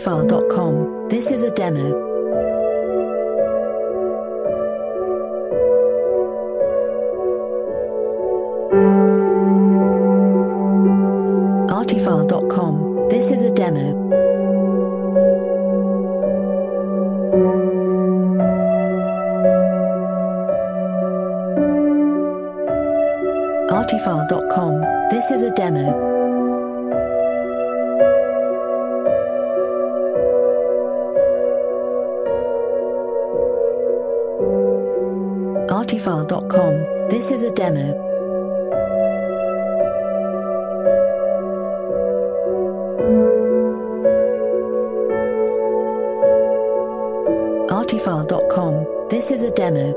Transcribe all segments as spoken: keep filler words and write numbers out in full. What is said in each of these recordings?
Artifile dot com. This is a demo. Artifile dot com. This is a demo. Artifile dot com. This is a demo. Artifile dot com. This is a demo. Artifile dot com. This is a demo.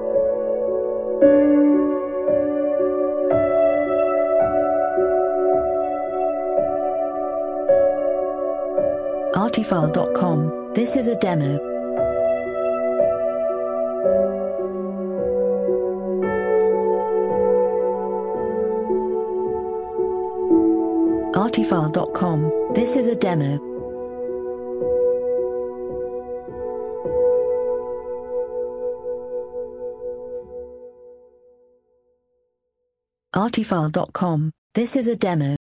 Artifile dot com. This is a demo. Artifile dot com. This is a demo. Artifile dot com. This is a demo.